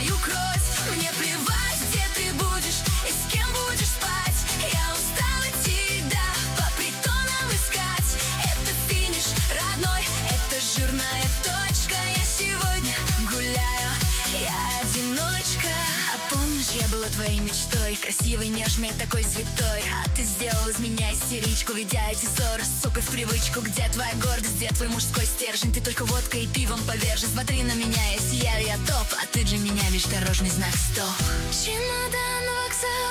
свою кровь. Мне плевать, где ты будешь и с кем будешь спать. Я устала тебя по притонам искать. Это финиш родной, это жирная точка. Я сегодня гуляю, я одиночка. А помнишь, я была твоей мечтой, красивой, нежной, такой святой. А ты сделал из меня истеричку, ведя эти ссоры, сука, в привычку. Где твоя гордость, где твой мужской стержень? Ты только водкой и пивом повержен. Смотри на меня, я сияю, я топ, а ты для меня лишь дорожный знак, стоп. Чемодан, вокзал,